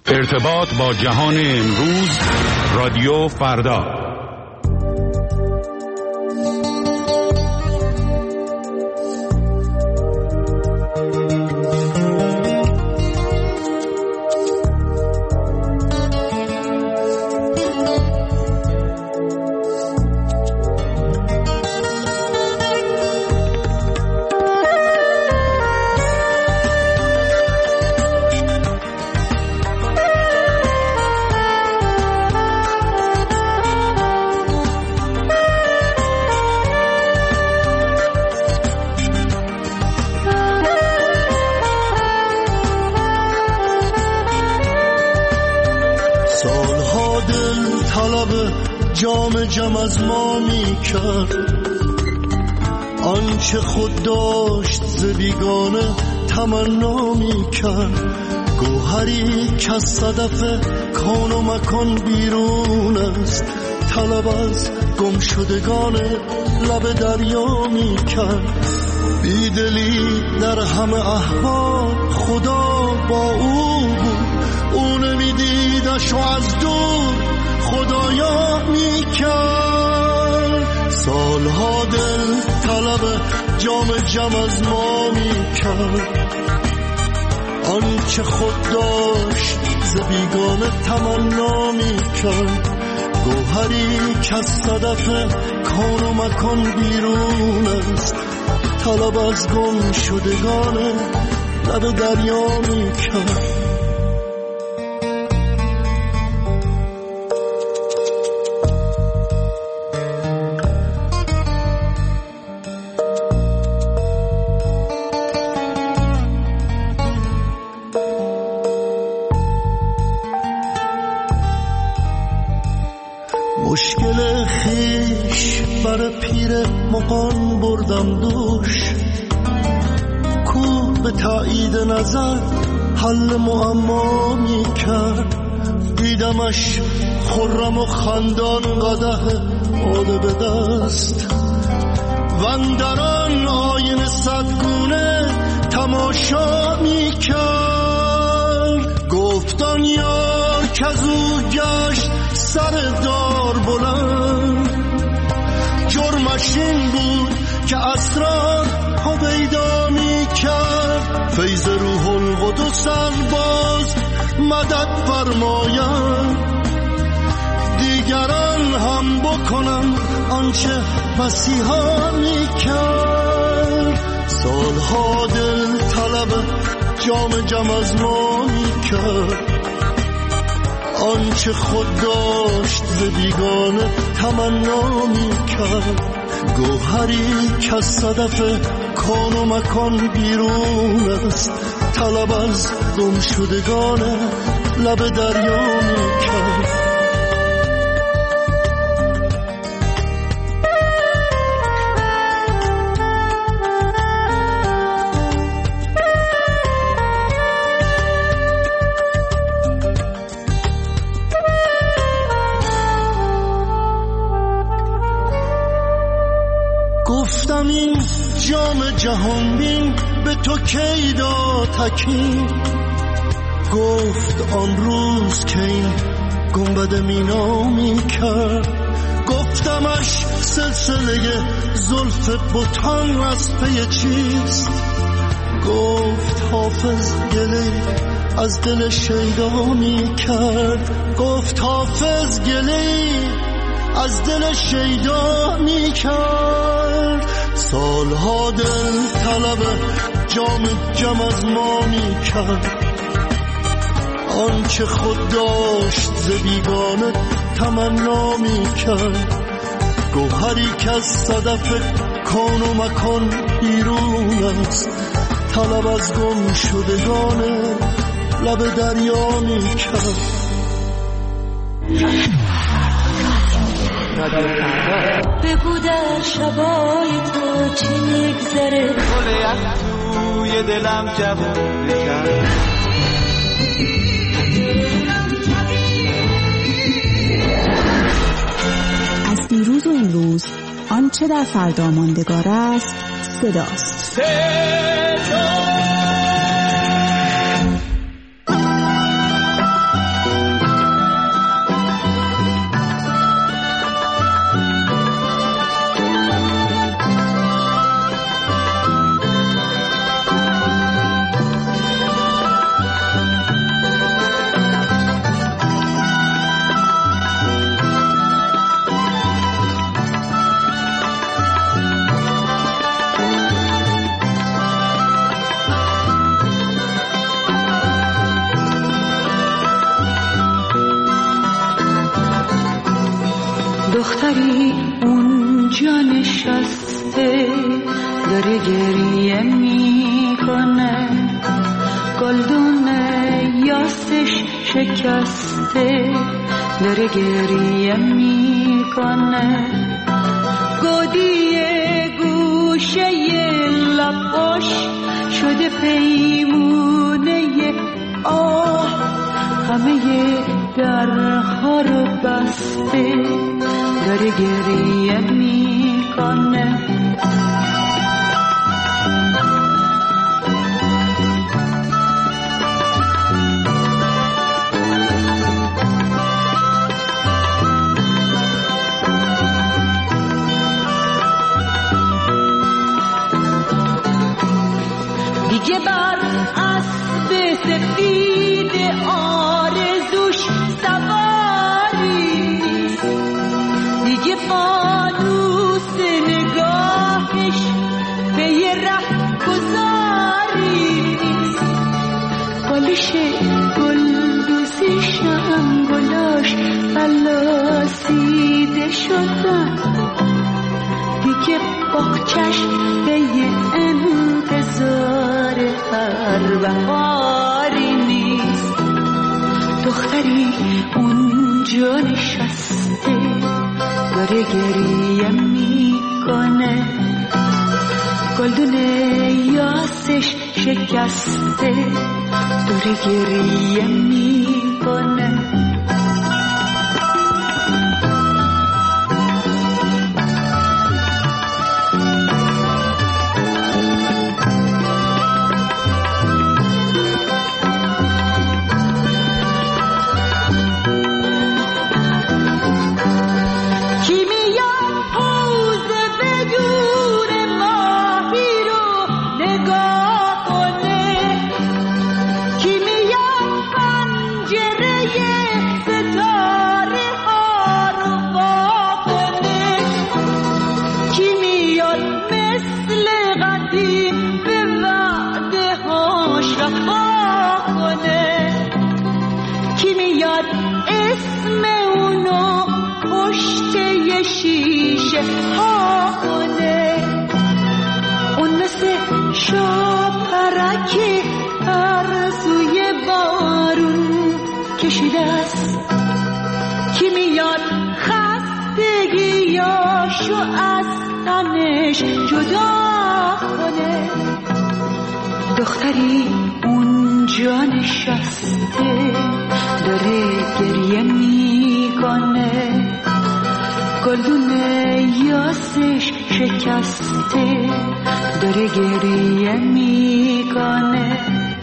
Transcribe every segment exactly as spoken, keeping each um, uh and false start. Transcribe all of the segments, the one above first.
ارتباط با جهان امروز، رادیو فردا. جام جم از ما می کرد آنچه خود داشت ز بیگانه تمنا می کرد. گوهری که از صدف کون و مکان بیرون است، طلب از گم شدگان لب دریا می کرد. بیدلی در همه احوال خدا با او بود، او نمیدیدش و از دور خدایا می کرد. سالها دل طلب جام جم از ما می کرد آنچه خود داشت ز بیگانه تمنا می کرد. گوهری که از صدف کون و مکان بیرون است، طلب از گم شدگان لب دریا می کرد. مشکل خیش بر پیر مغان بردم دوش، کو به تایید نظر حل معما می کرد. دیدمش خرم و خندان قدح باده به دست، وندران آینه صدگونه تماشا می کرد. گفتان یار که از او گشت سر دار بلند، جرمش این بود که اسرار هویدا می کرد. فیض روح القدس باز مدد فرماید، دیگران هم بکنن آنچه مسیحا می کرد. سالها دل طلب جام جم از ما می کرد آنچه خود داشت ز بیگانه تمنا می کرد. گوهری که از صدف کون و مکان بیرون است، طلب از گم شدگان لب دریا می کرد. گفتم این جام جهان بین به تو کی داد تکین، گفت آن روز که این گنبد مینا می کرد. گفتمش سلسله زلف بتان از پی چیست، گفت حافظ گله از دل شیدا می کرد. گفت حافظ گله از دل شیدا می کرد. سالها دل طلب جام جم از ما می کرد آنچه خود داشت ز بیگانه تمنا می کرد. گوهری که از صدف کون و مکان بیرون است، طلب از گم شدگان لب دریا می کرد. بگو در شبای تو چی میگذره، گل یخ توی دلم جوونه کرد. از دیروز و امروز آنچه در فردا ماندگار است صداست. صدا دختری اونجا نشسته داره گریه میکنه، گلدون یاسش شکسته داره گریه میکنه، گودی گوشه لباش شده پیمونه آه، همه درها رو بسته داره گریه میکنه. دیگه بر اسب سفید آرزوش سواری، دیگه فانوس نگاهش به یه ره گذاری، بالش گلدوزیشم گلاش بلاسیده شدن، دیگه باغچش به یه انتظار هر بهاری نیست. دختری اونجا نشسته داره گریه میکنه، گلدون یاسش شکسته داره گریه میکنه. شاپرک ارزوی بارون کشیده است، کی میاد خستگیاشو از تنش جدا کنه. دختری اونجا نشسته داره گریه میکنه، گلدون یاسش شکسته داره گریه میکنه.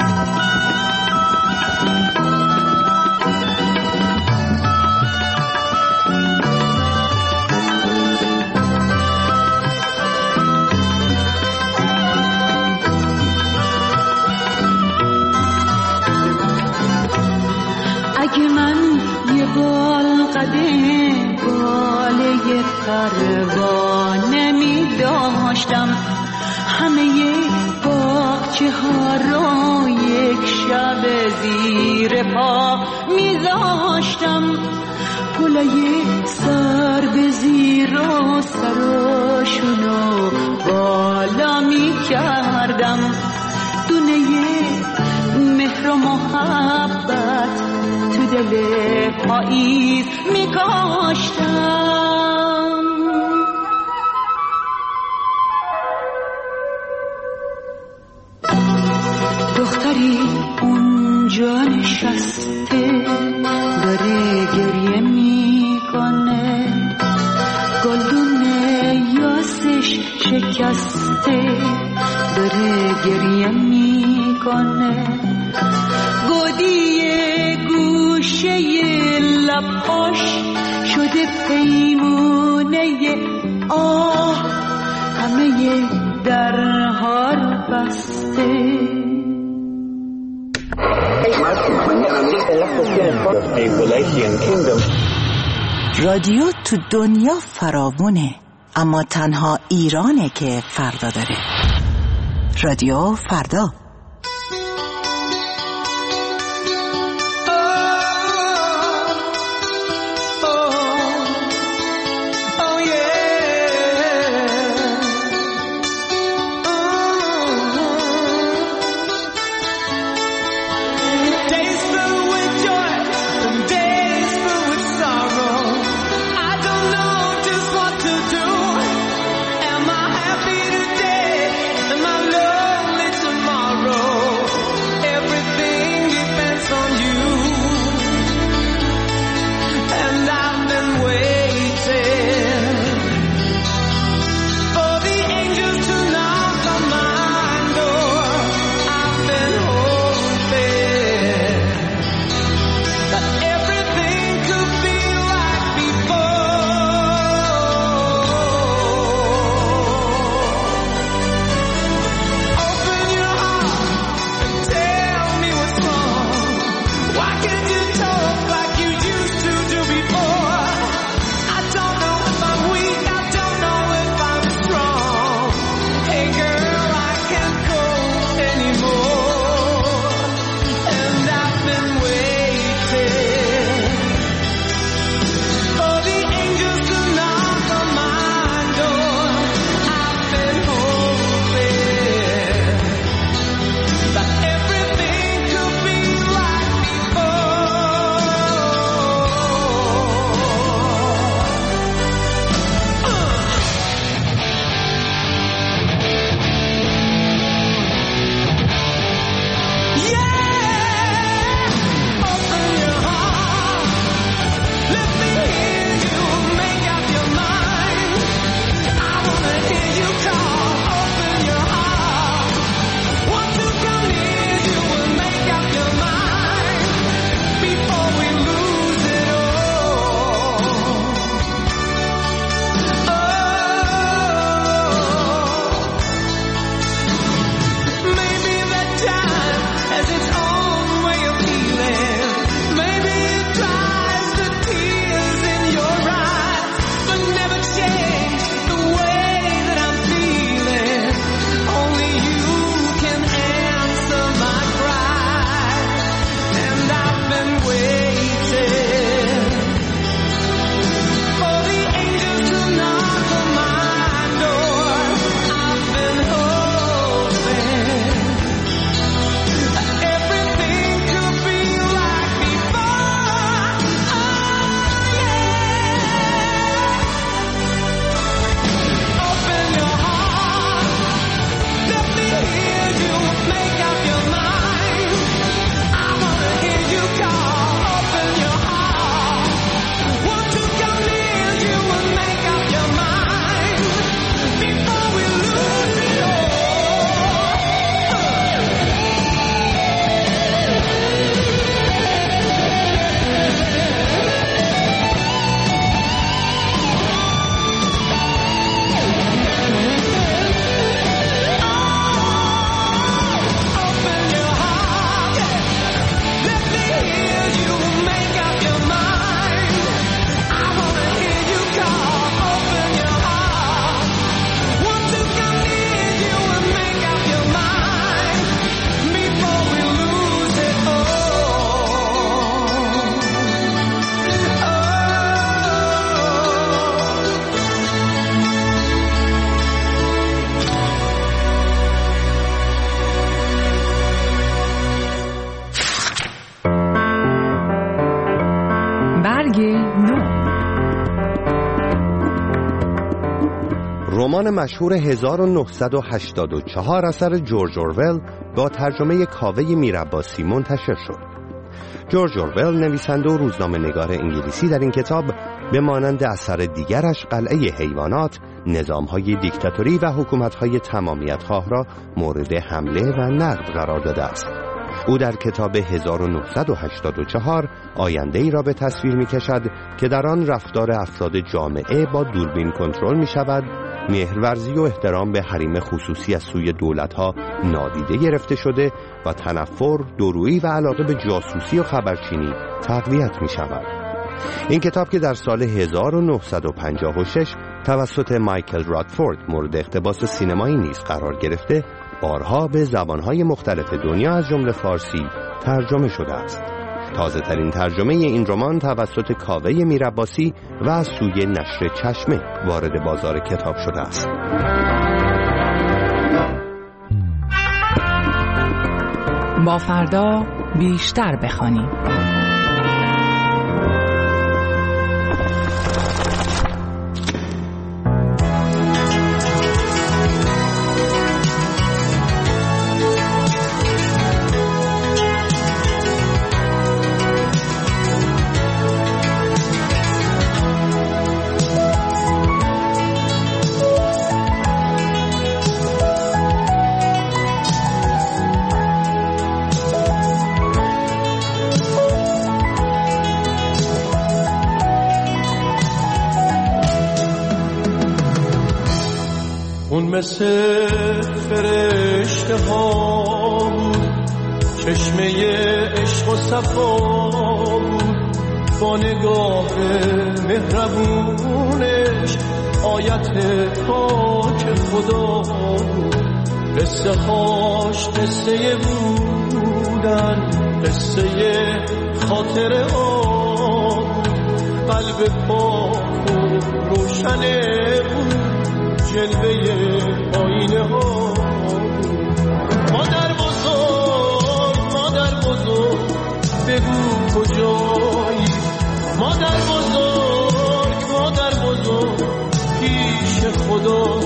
اگه من یه بال قدم باله پروانه می داشتم، همه باغچه ها رو یک شب زیر پا می داشتم، گلای سر به زیر و سراشونو بالا می کردم، دونه مهر و محبت تو دل پاییز می کاشتم. دختری اونجا نشسته داره گریه میکنه، گلدون یاسش شکسته داره گریه میکنه، گودی گوشه لباش شده پیمونه آه، همه درها رو بسته. رادیو تو دنیا فراوونه، اما تنها ایرانه که فردا داره. رادیو فردا. رمان مشهور هزار و نهصد و هشتاد و چهار اثر جورج اورول با ترجمه کاوه میرعباسی منتشر شد. جورج اورول نویسنده و روزنامه نگار انگلیسی در این کتاب به مانند اثر دیگرش قلعه حیوانات نظام‌های دیکتاتوری و حکومت‌های تمامیت‌خواه را مورد حمله و نقد قرار داده است. او در کتاب هزار و نهصد و هشتاد و چهار آینده‌ای را به تصویر می‌کشد که در آن رفتار افراد جامعه با دوربین کنترل می‌شود، مهرورزی و احترام به حریم خصوصی از سوی دولت‌ها نادیده گرفته شده و تنفر، دورویی و علاقه به جاسوسی و خبرچینی تقویت می‌شود. این کتاب که در سال هزار و نهصد و پنجاه و شش توسط مایکل رادفورد مورد اقتباس سینمایی نیز قرار گرفته، بارها به زبانهای مختلف دنیا از جمله فارسی ترجمه شده است. تازه ترین ترجمه این رمان توسط کاوه میرعباسی و از سوی نشر چشمه وارد بازار کتاب شده است. با فردا بیشتر بخوانیم. اون مثل فرشته ها بود، چشمه عشق و صفا بود، با نگاه مهربونش آیت پاک خدا بود. قصه هاش قصه بودن، قصه خاطر آب، قلب پاک و روشنه بود، جلوه آینه ها. مادر بزرگ، مادر بزرگ بگو کجایی، مادر بزرگ، مادر بزرگ پیش خدا.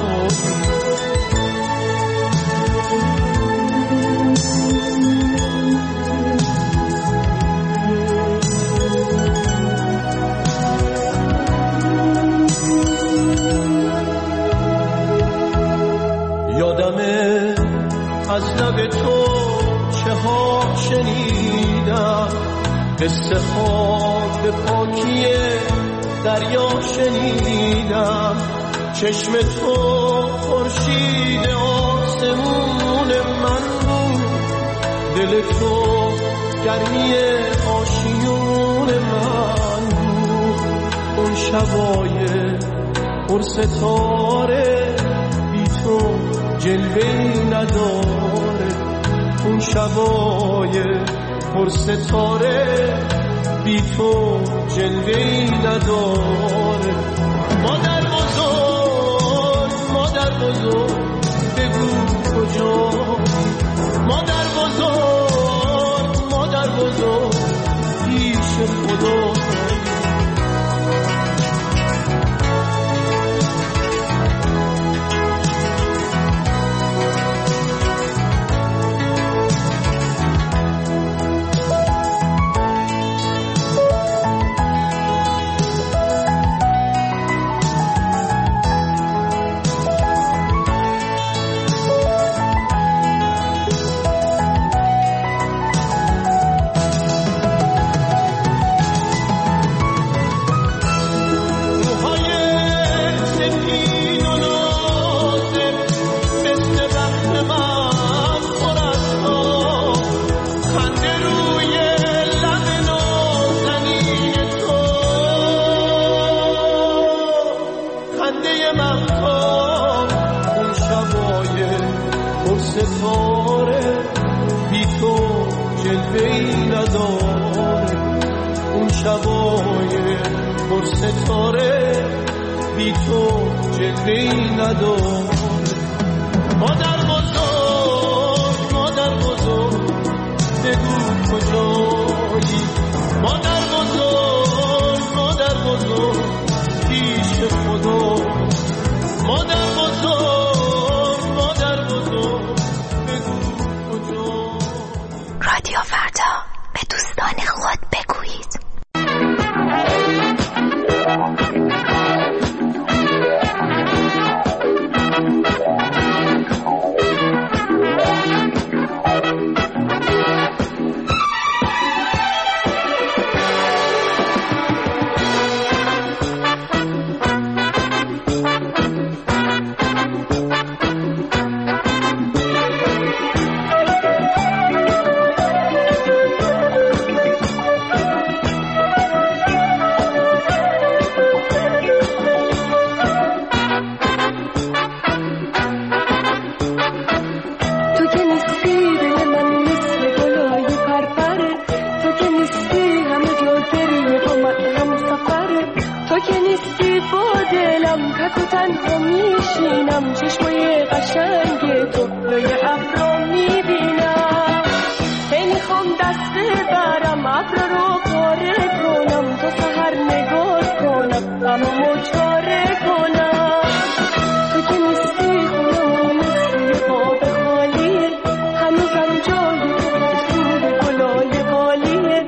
یادمه از لب تو چه ها شنیدم، قصه ها به پاکی دریا شنیدم. چشم تو خورشید آسمون من بود، دل تو گرمی آشیون من بود. اون شبای پر ستاره بی تو جلوه‌ای نداره، اون شبای پر ستاره بی تو جلوه‌ای نداره. مادر بزرگ، مادر بزرگ بگو کجایی، مادر بزرگ، مادر بزرگ پیش خدا. ستاره بی تو جلوه‌ای نداره، اون شبای پر ستاره بی تو جلوه‌ای نداره. مادر بزرگ، مادر بزرگ بگو کجایی، مادر بزرگ، مادر بزرگ پیش خدا. مادر بزرگ دلم تک و تنها میشینم، چشمای قشنگ تو لای ابرا میبینم. هی میخوام دست برم ابرا رو پاره کنم، تا سحر نگاه کنم غممو چاره کنم. تو که نیستی خونم مثل آب خالیه، هنوزم جای تو روی گلای قالیه.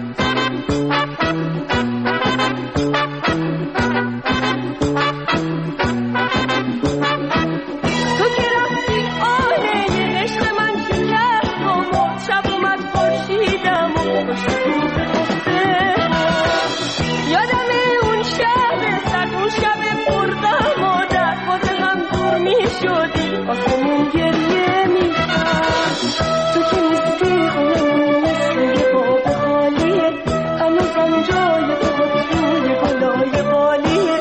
آسمون گریه می‌کرد، تو که نیستی خونم مثل باب خالیه، هنوزم جای تو روی گلای قالیه.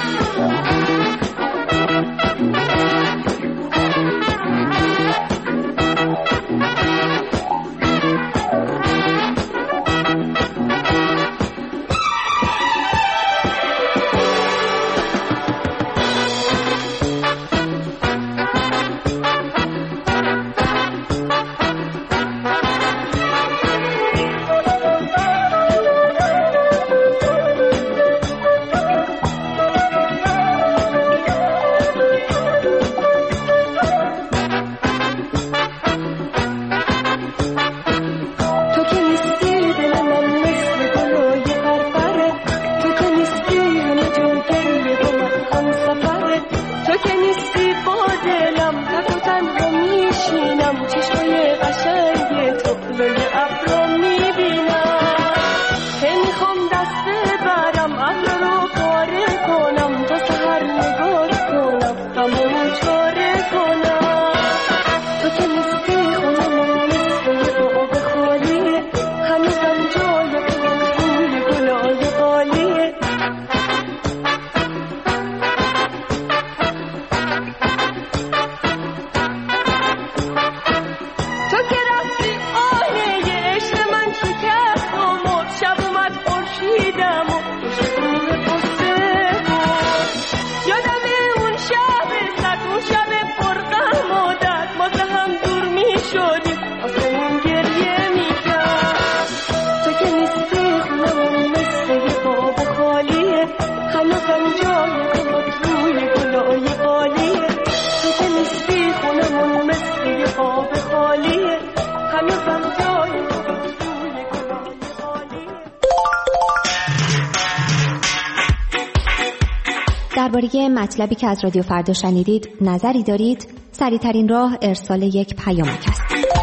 درباره مطلبی که از رادیو فردا شنیدید نظری دارید؟ سریع‌ترین راه ارسال یک پیامک است.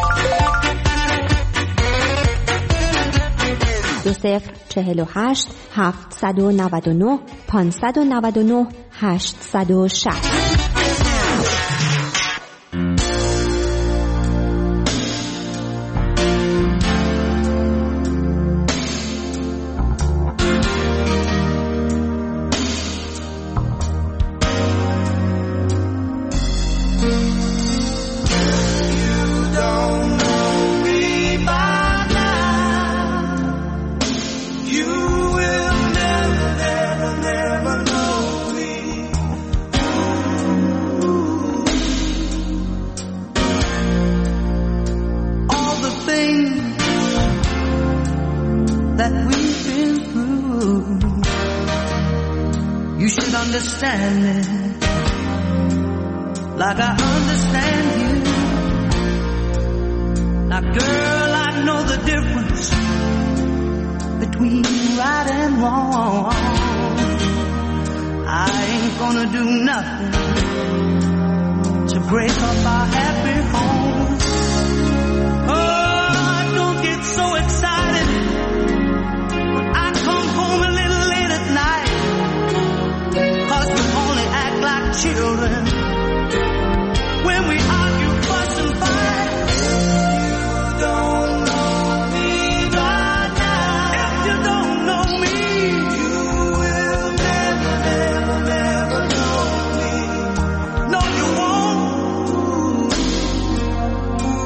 دو صفر چهل و هشت هفتصد و نود و نه پانصد و نود و نه هشتصد و شصت. Understand me like I understand you. Now girl, I know the difference between right and wrong. I ain't gonna do nothing to break up our happy home. Oh, don't get so excited when I come home a little late at night, 'cause we only act like children when we argue, fuss and fight. You don't know me right now. If you don't know me, you will never, never, never know me. No, you won't.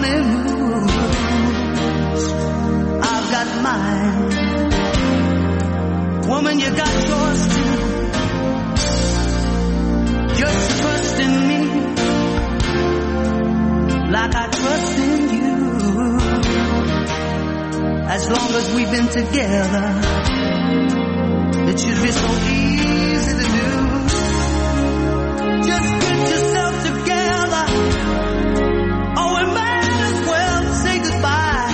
only rules. I've got mine. Woman, you got yours too. Just trust in me like I trust in you. As long as we've been together, it should be so easy to do. Just get yourself together, or we might as well say goodbye.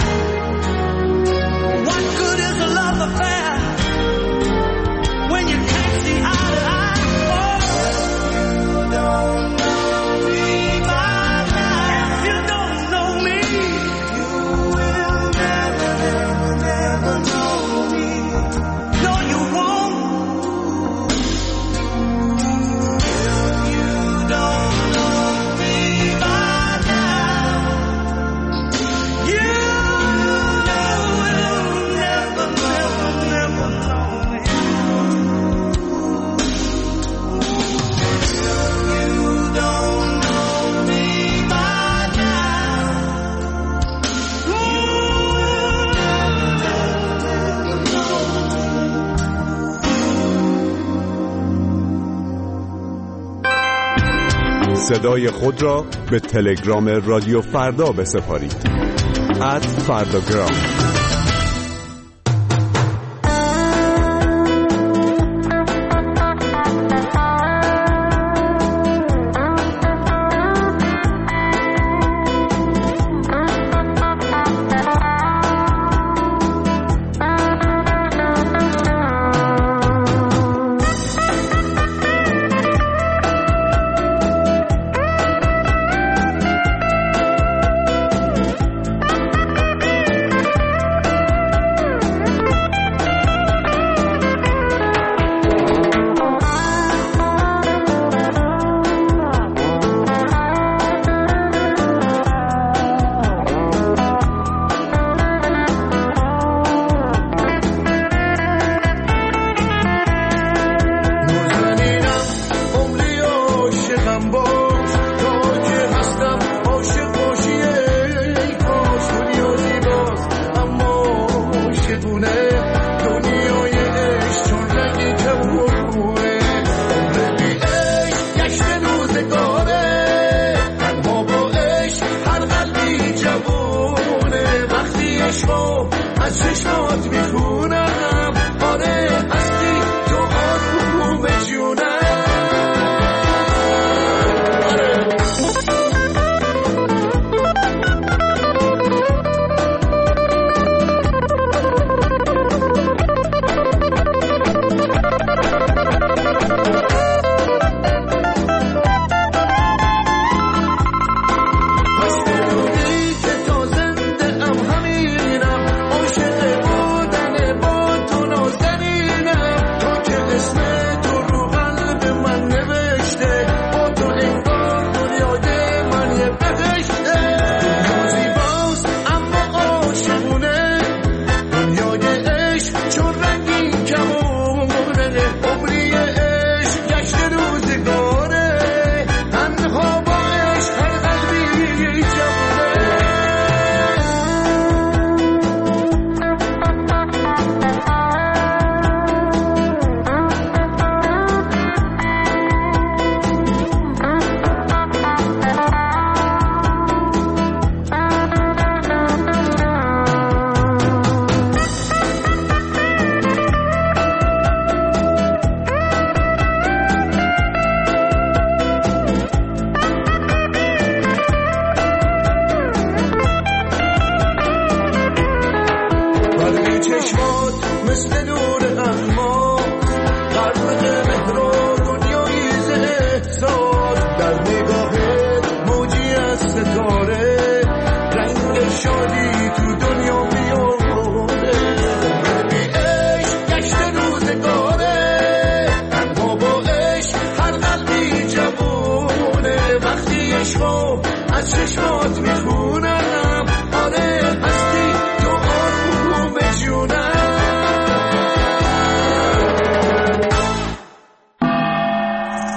What good is a love affair when you can't see eye to eye? Oh, you don't know me by now. If you don't know me, you will never, never, never know me. No, you won't. If you don't know me by now, you will never, never, never know me. You don't know me by now. You صدای خود را به تلگرام رادیو فردا بسپارید. ات فرداگرام.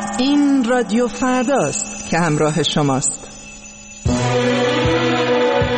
رادیو فرداست که همراه شماست.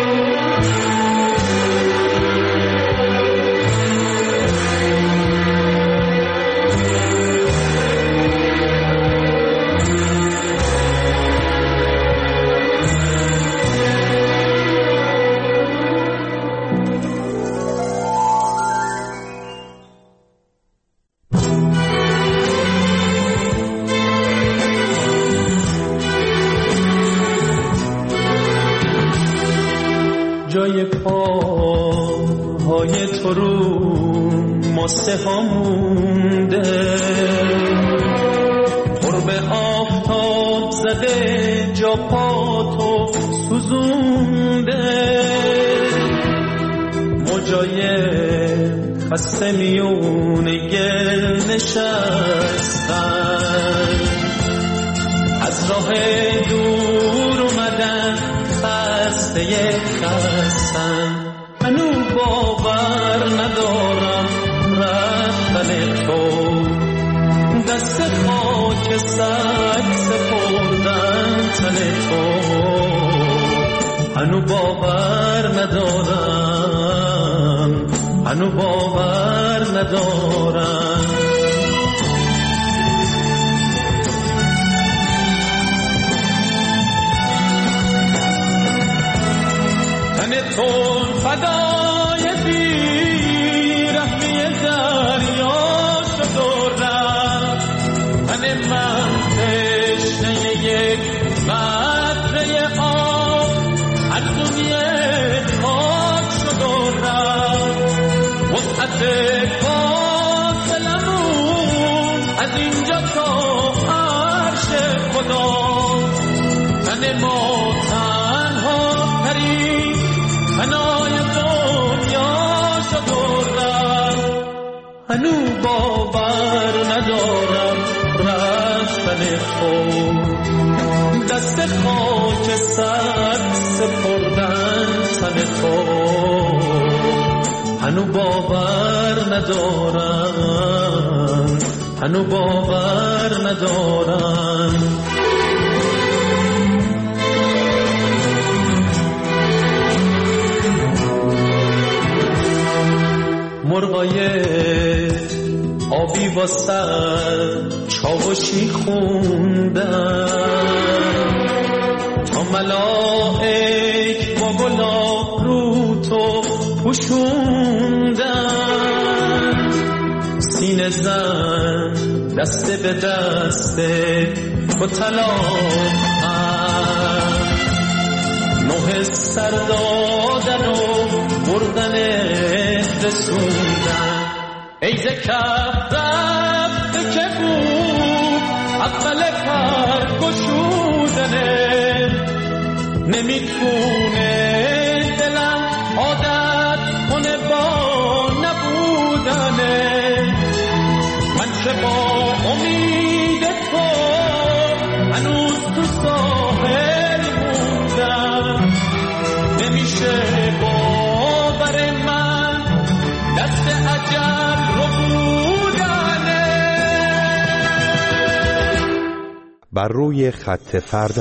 فرو ماسه ها مونده، قرب آفتاب زده جا پاتو سوزونده، موجای خسته میونه گل نشستن، از راه دور اومدن خسته خستن. هنو باور ندارم رفتن تو، دست خاک سگ سپردن تن تو. هنو باور ندارم، هنو باور ندارم. تن تو فدای بیرحمی دریا شد و رفت، تن من تشنه یک قطره آب از دنیا خاک شد و رفت. وسعت فاصلمون از اینجا تا عرش خدا، تن ما تنها ترین فنای دنیا شد و رفت. هنو باور ندارم رفتن تو، دست خاک سر سپردن تن تو. هنو باور ندارم، هنو باور ندارم. مرغای آبی با سر چاوشی خوندن، تا ملائک با گلاب رو تو پوشوندن. سینه زن دست به دست تو طلاق، نوح سر دادن و بردن رسوندن. ای ز کف رفته که بود اول پر گشودنه، نمیتونه دلم عادت کنه با نبودنه. من که با امید تو هنوز تو ساحل موندم، نمیشه باور من دست عجل رو بودنه. بر روی خط فردا.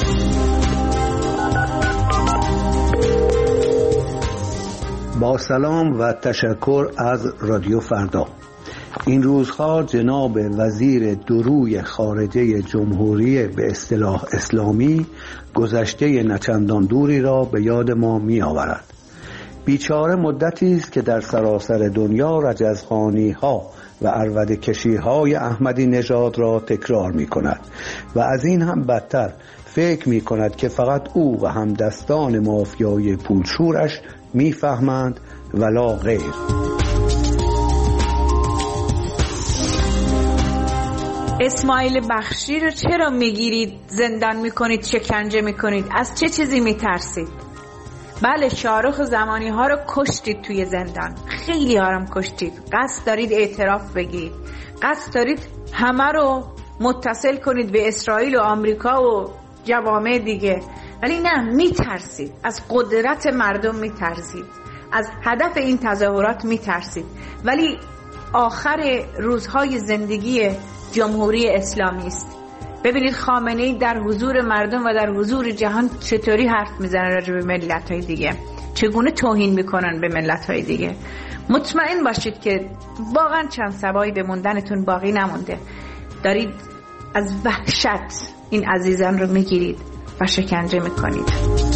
با سلام و تشکر از رادیو فردا. این روزها جناب وزیر دروی خارجه جمهوری به اصطلاح اسلامی گذشته نچندان دوری را به یاد ما می آورد. بیچاره مدتی است که در سراسر دنیا رجزخوانی ها و عربده کشی های احمدی نژاد را تکرار می کند و از این هم بدتر فکر می کند که فقط او و همدستان مافیای پولشورش می فهمند ولا غیر. اسماعیل بخشی رو چرا میگیرید زندان میکنید، شکنجه میکنید؟ از چه چیزی میترسید؟ بله، شاهرخ زمانی ها رو کشتید توی زندان، خیلی ها رو کشتید. قصد دارید اعتراف بگیرید، قصد دارید همه رو متصل کنید به اسرائیل و آمریکا و جوامع دیگه، ولی نه، میترسید. از قدرت مردم میترسید، از هدف این تظاهرات میترسید. ولی آخر روزهای زندگی جمهوری اسلامی است. ببینید خامنه‌ای در حضور مردم و در حضور جهان چطوری حرف میزنه راجع به ملت‌های دیگه، چگونه توهین میکنن به ملت‌های دیگه. مطمئن باشید که واقعا چند سبایی به موندنتون باقی نمونده. دارید از وحشت این عزیزان رو میگیرید و شکنجه میکنید.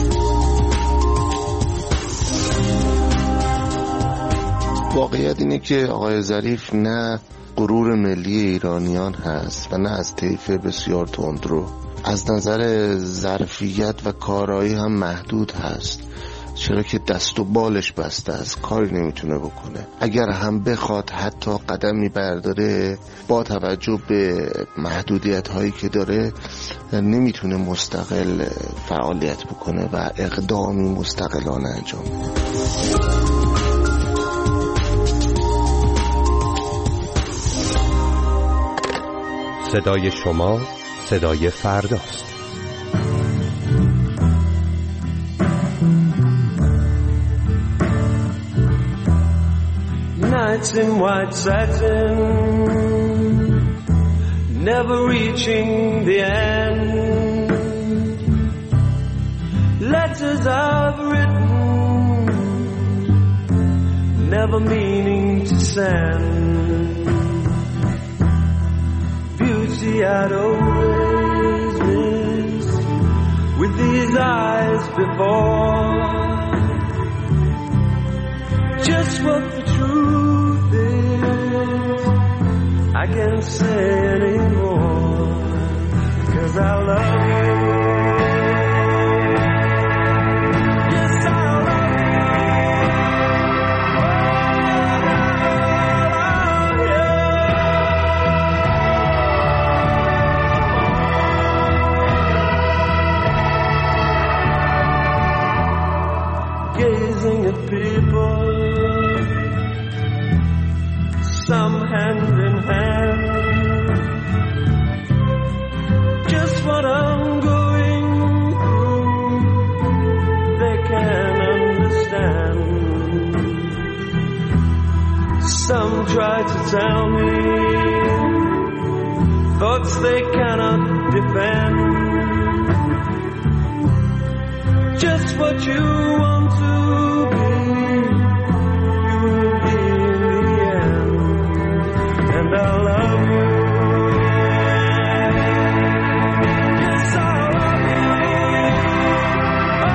واقعیت اینه که آقای ظریف نه غرور ملی ایرانیان هست و نه از طیف بسیار تندرو، از نظر ظرفیت و کارایی هم محدود هست چرا که دست و بالش بسته است، کاری نمیتونه بکنه. اگر هم بخواد حتی قدمی برداره با توجه به محدودیت هایی که داره نمیتونه مستقل فعالیت بکنه و اقدامی مستقلانه انجام بده. صدای شما صدای فرداست. Nights in white satin, never reaching the end. Letters I've written, never meaning to send. Beauty I'd always missed with these eyes before. Just what the truth is, I can't say anymore, 'cause I love you. Yes, I love you. Gazing at people, some hand in hand, just what I'm going through, they can understand. Some try to tell me thoughts they cannot defend, just what you want to be, you will be in the end. And I love you. Yes, I love you. Oh,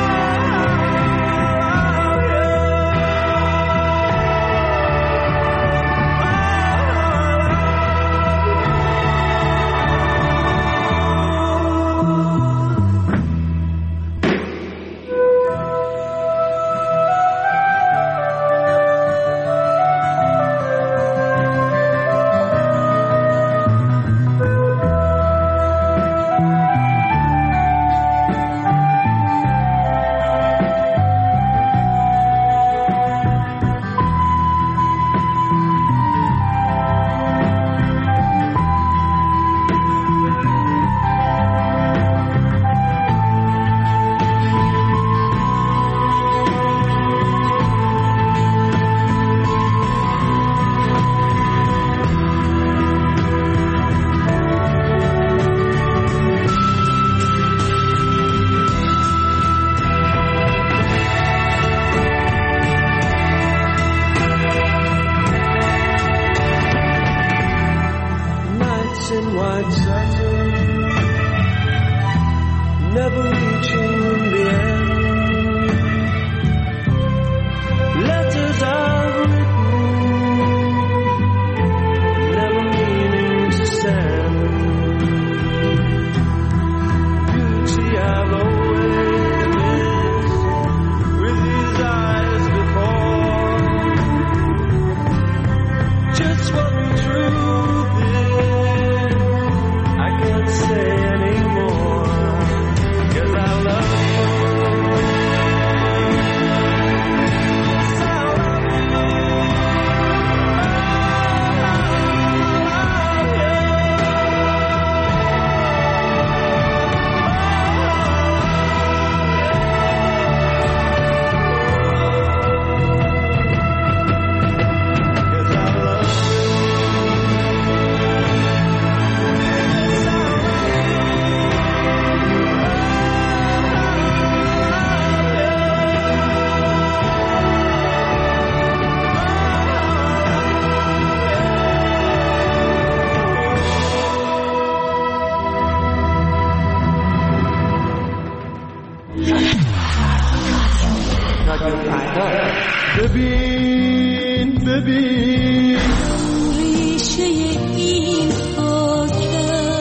ببین ببین ریشه این خاکه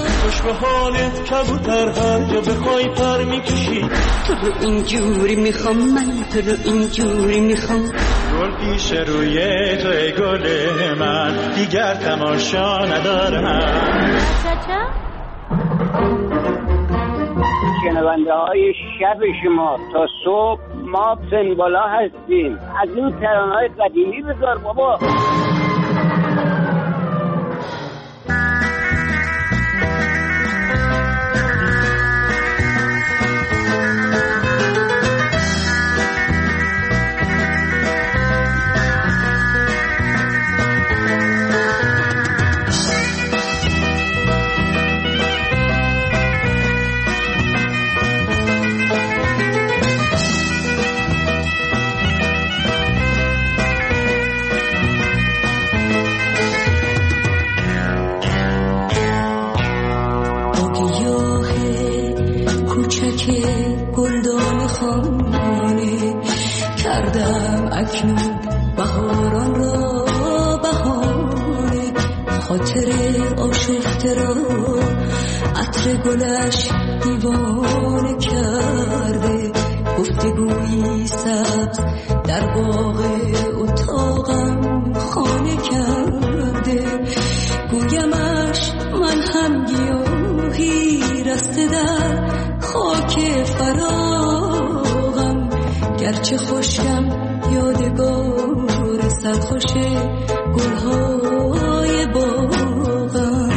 به حالت کبوتر هر جا بخوای پر میکشی. تو رو اینجوری میخوام من، تو رو اینجوری میخوام. گل پیش روی تو ای گل من، دیگر تماشا ندارم. شنونده های شب شما تا صبح ما سنبالا هستیم. از این ترانه های قدیمی بذار بابا. کردم اکنون بهاران را بهانه، خاطر آشفته را عطر گلش دیوانه کرده. گفتگویی سبز در باغ اتاقم خانه کرده. گویمش من هم گیاهی رسته در خاک فراغم، گرچه خوشم یادگار سرخوش گلهای باغم.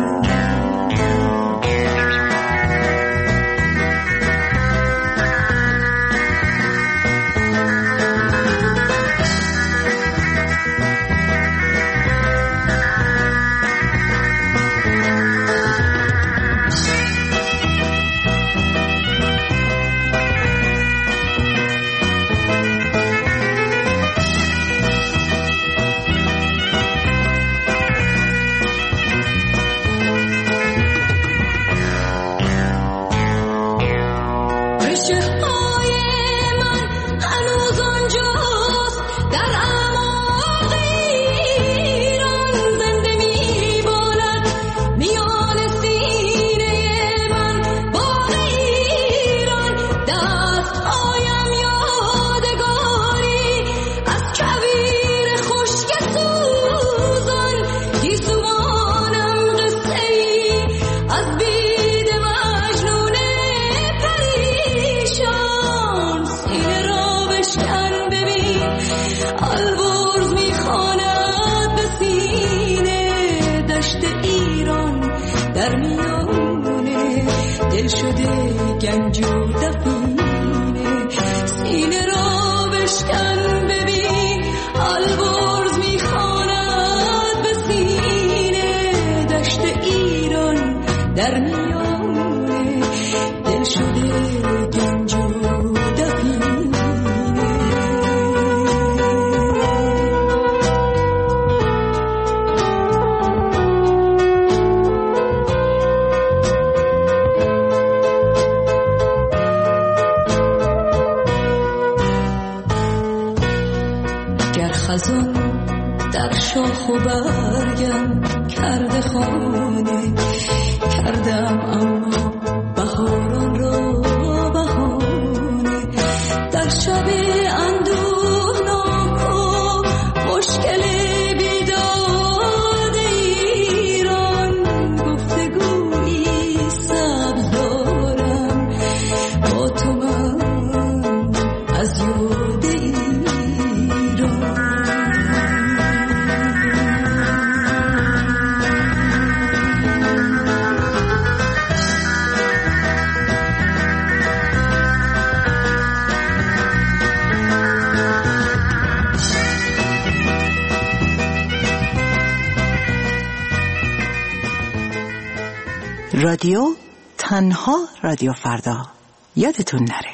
رادیو تنها رادیو فردا، یادتون نره.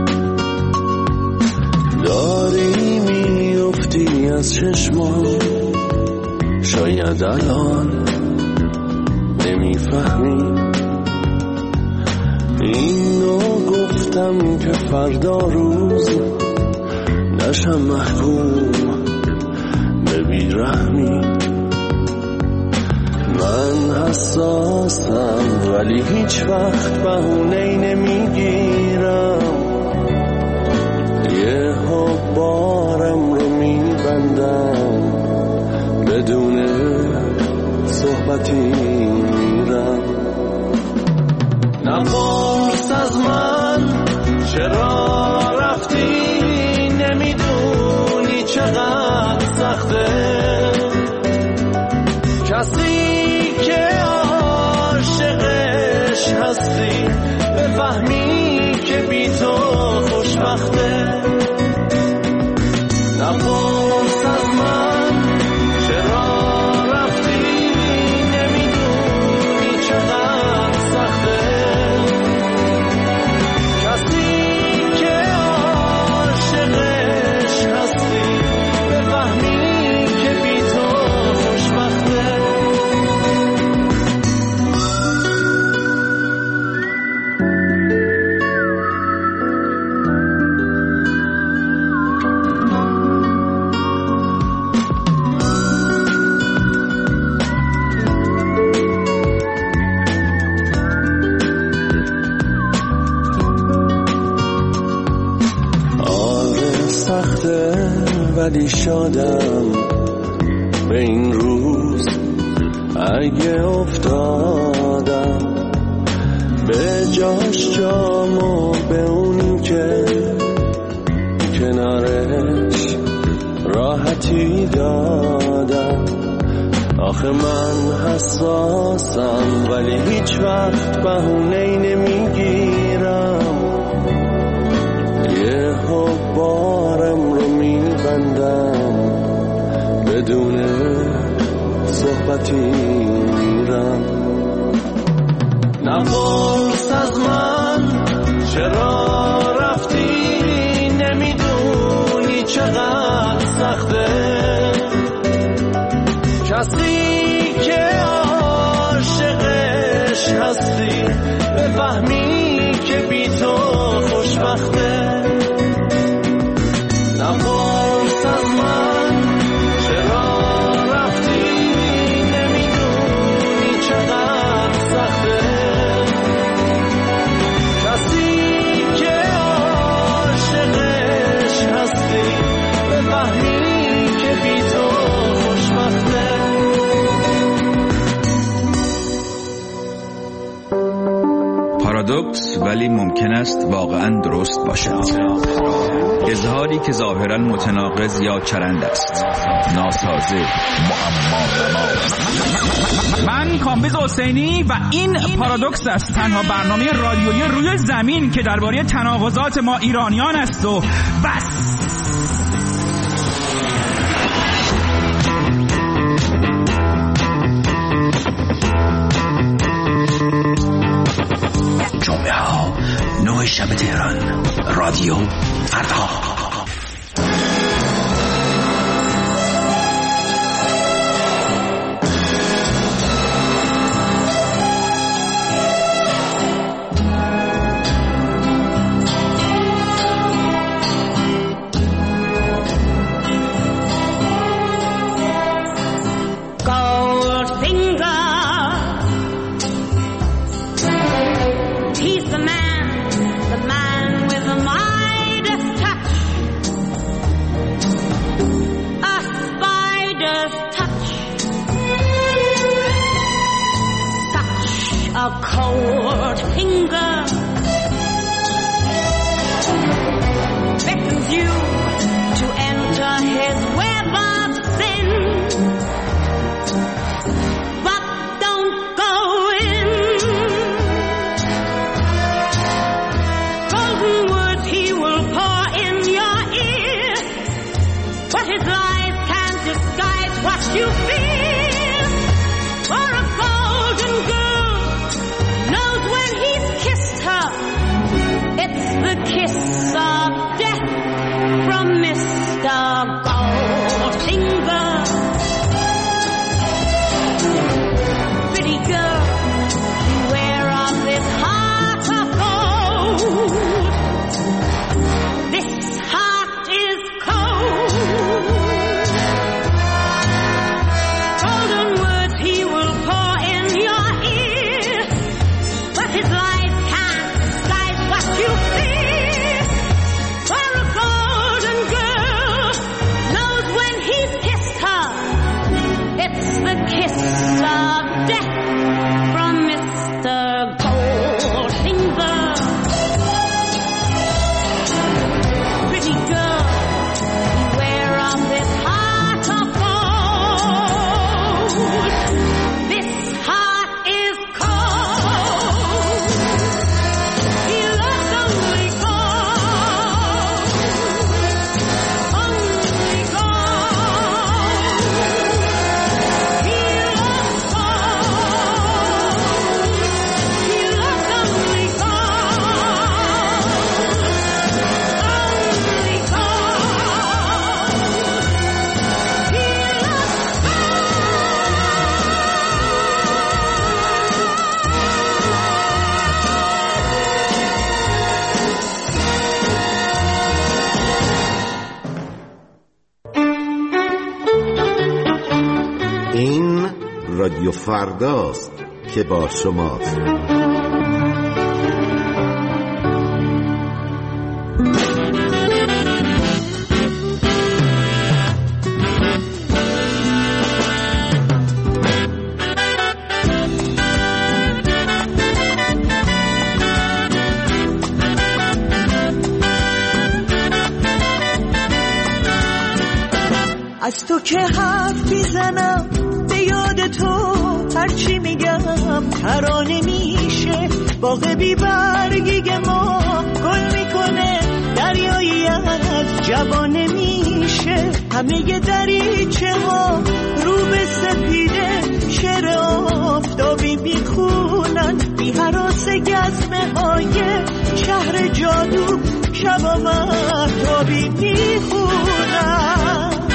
داری میفتی از چشمان شاید الان نمیفهمی اینو گفتم که فردا روز نشم محکوم به بیرحمی. من حساسم ولی هیچ وقت بهونه‌ای نمیگیرم، یه بارم رو میبندم بدون صحبتی میرم. نپرس از من چرا رفتی، نمیدونی چقدر سخته کسی که عاشقش هستی بفهمی که بی تو خوشبخته. نپرس از من چرا رفتی، نمیدونی چقدر سخته کسی که عاشقش هستی بفهمی که بی تو خوشبخته. ولی شادم به این روز اگه افتادم به جاش جامو به اون که کنارش راحتی دادم. آخه من حساسم ولی هیچ وقت بهونه‌ای نمیگیرم، یه بارم رو میبندم بدون صحبتی میرم. نپرس از من چرا رفتی، نمیدونی چقدر سخته کسی که عاشقش هستی بفهمی که بی تو خوشبخته. نپرس از من چرا رفتی، نمیدونی چقدر سخته کسی که عاشقش هستی بفهمی که بی تو خوشبخته. پارادوکس ولی ممکن است واقعا درست باشد. اظهاری که ظاهرا متناقض یا چرند است، ناسازه، معما. من کامبیز حسینی و این پارادوکس است، تنها برنامه رادیویی روی زمین که درباره تناقضات ما ایرانیان است و بس. جمعه ها نه شب تهران، رادیو فردا. فرداست که با شماست. از تو که حرف میزنم به یاد تو هرچی میگم ترانه میشه. باغ بی برگی ما گل میکنه، دریایی از جوانه میشه. همه دریچه ها رو به سپیده شعر آفتابی میخونن، بی هراس گزمه های شهر جادو شبا مهتابی میخونن.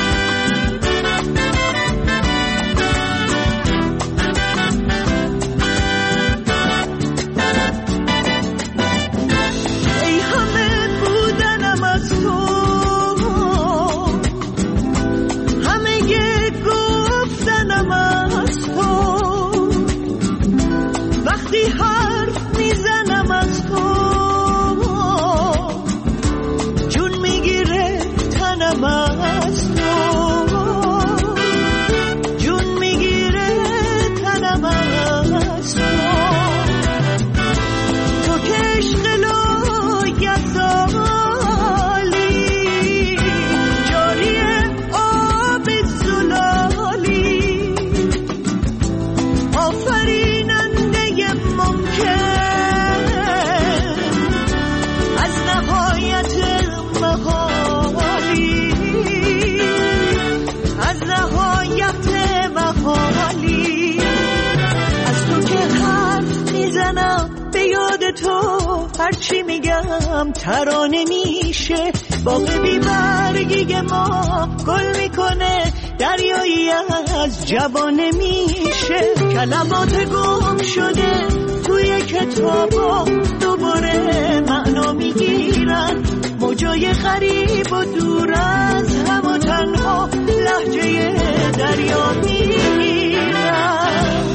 تو هرچی میگم ترانه میشه. باغ بی برگی ما گل میکنه، دریایی از جوانه میشه. کلمات گم شده توی کتابا دوباره معنا میگیرن، موجای غریب و دور از هم و تنها لهجه دریا میگیرن.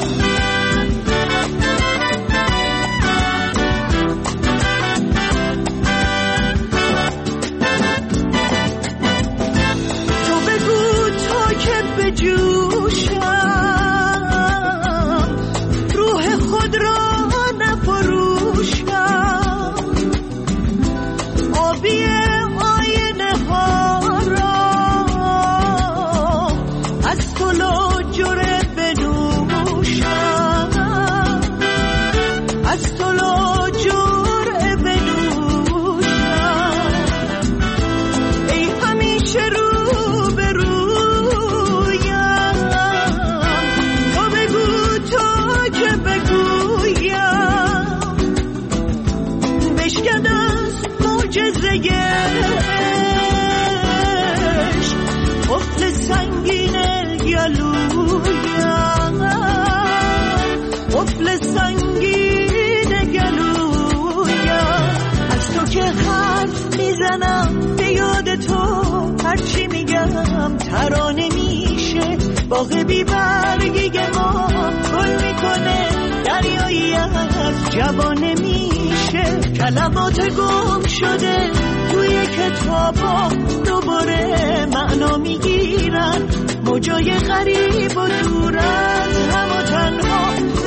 جوشم روح خود را نفروشم، آبی آینه ها را از تو لاجره بنوشم، از تو لاجره بنوشم. ای همیشه رو به رو قفل سنگین گلویم، قفل سنگین گلویم. از تو که حرف میزنم به یاد تو هرچی میگم ترانه میشه. باغ بی برگی ما گل میکنه، دریایی از جوانه میشه. کلمات گم شده توی کتابا دوباره معنا میگیرن، موجای غریب و دور از هم و تنها